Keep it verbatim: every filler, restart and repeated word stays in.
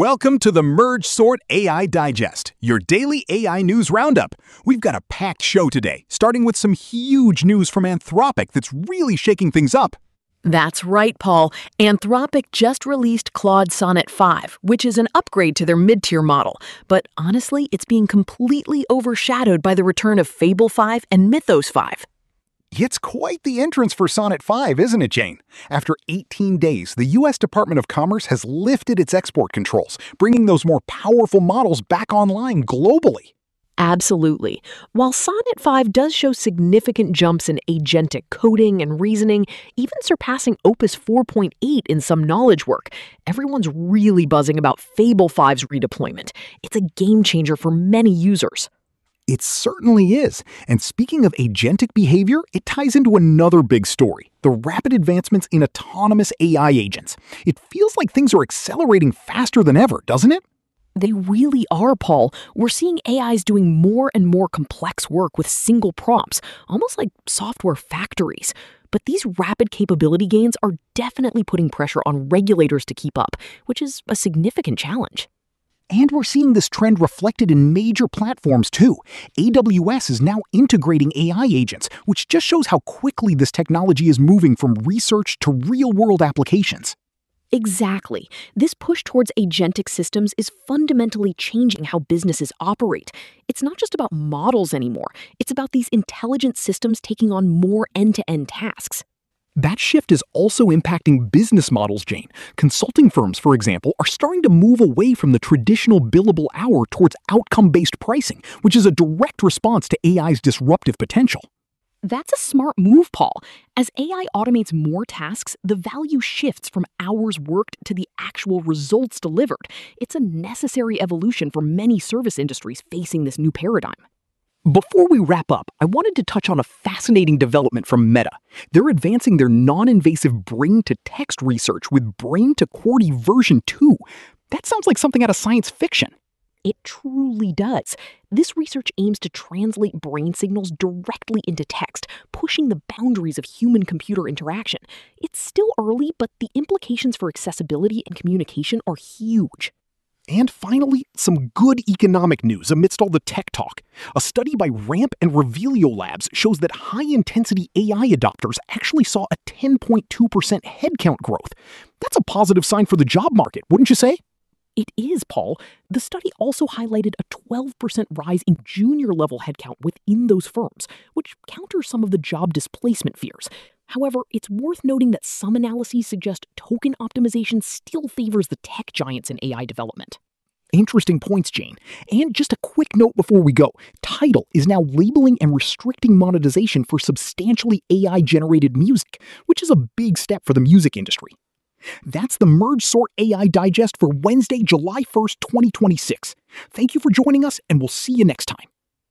Welcome to the Merge Sort A I Digest, your daily A I news roundup. We've got a packed show today, starting with some huge news from Anthropic that's really shaking things up. That's right, Paul. Anthropic just released Claude Sonnet five, which is an upgrade to their mid-tier model. But honestly, it's being completely overshadowed by the return of Fable five and Mythos five. It's quite the entrance for Sonnet five, isn't it, Jane? After eighteen days, the U S Department of Commerce has lifted its export controls, bringing those more powerful models back online globally. Absolutely. While Sonnet five does show significant jumps in agentic coding and reasoning, even surpassing Opus four point eight in some knowledge work, everyone's really buzzing about Fable five's redeployment. It's a game changer for many users. It certainly is. And speaking of agentic behavior, it ties into another big story, the rapid advancements in autonomous A I agents. It feels like things are accelerating faster than ever, doesn't it? They really are, Paul. We're seeing A Is doing more and more complex work with single prompts, almost like software factories. But these rapid capability gains are definitely putting pressure on regulators to keep up, which is a significant challenge. And we're seeing this trend reflected in major platforms too. A W S is now integrating A I agents, which just shows how quickly this technology is moving from research to real-world applications. Exactly. This push towards agentic systems is fundamentally changing how businesses operate. It's not just about models anymore. It's about these intelligent systems taking on more end-to-end tasks. That shift is also impacting business models, Jane. Consulting firms, for example, are starting to move away from the traditional billable hour towards outcome-based pricing, which is a direct response to A I's disruptive potential. That's a smart move, Paul. As A I automates more tasks, the value shifts from hours worked to the actual results delivered. It's a necessary evolution for many service industries facing this new paradigm. Before we wrap up, I wanted to touch on a fascinating development from Meta. They're advancing their non-invasive brain-to-text research with Brain-to-QWERTY version two. That sounds like something out of science fiction. It truly does. This research aims to translate brain signals directly into text, pushing the boundaries of human-computer interaction. It's still early, but the implications for accessibility and communication are huge. And finally, some good economic news amidst all the tech talk. A study by Ramp and Revelio Labs shows that high-intensity A I adopters actually saw a ten point two percent headcount growth. That's a positive sign for the job market, wouldn't you say? It is, Paul. The study also highlighted a twelve percent rise in junior-level headcount within those firms, which counters some of the job displacement fears. However, it's worth noting that some analyses suggest token optimization still favors the tech giants in A I development. Interesting points, Jane. And just a quick note before we go. Tidal is now labeling and restricting monetization for substantially A I-generated music, which is a big step for the music industry. That's the Merge Sort A I Digest for Wednesday, July first, twenty twenty-six. Thank you for joining us, and we'll see you next time.